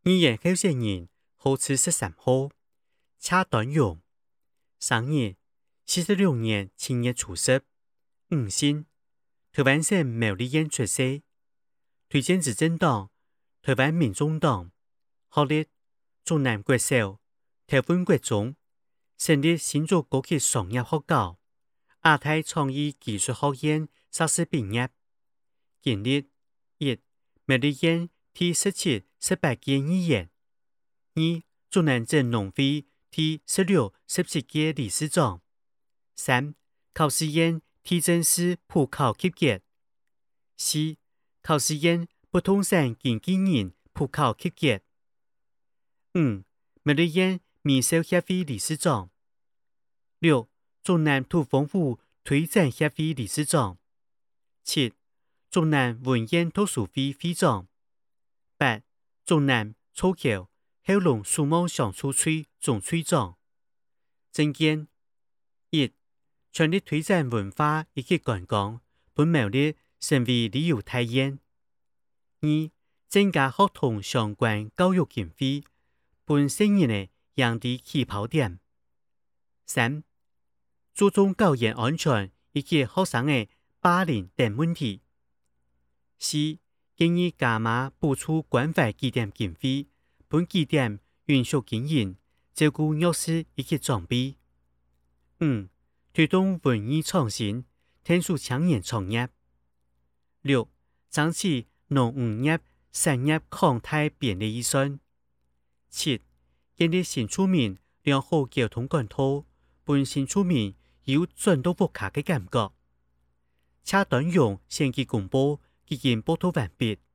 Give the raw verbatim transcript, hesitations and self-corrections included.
语言候选人号次十三号，车短用。生日四十六年七月初十，五星。台湾省苗栗县出世，推荐执政党台湾民众党，学历中南国小、台湾国中，成立新竹高级商业学校、亚太创意技术学院硕士毕业。经历一、苗栗县第十七、十八届议员；二、中南镇农会第十六、十七届理事长；三、考试院地政司普考及格；四、考试院不动产经纪人普考及格；五、苗栗县米售协会理事长；六、中南土风舞推展协会理事长；七、中南文苑图书会会长；八、中南草橋後龍樹木相處區總區長。政見一、全力推展文化以及觀光，本苗栗成為旅遊體驗。二、增加學童相關教育經費，本成人的贏地起跑點。三、注重教研安全以及學生的霸凌等問題。四、建議加碼補助關懷據點經費，本據點允許經營，照顧弱勢以及長輩。五、推動文藝創新，天助青年創業。六、爭取農漁業產業擴大便利預算。七、建立新住民良好交通管道，本新住民有轉到屋卡的感覺。車短用先期公布，已經報道完畢。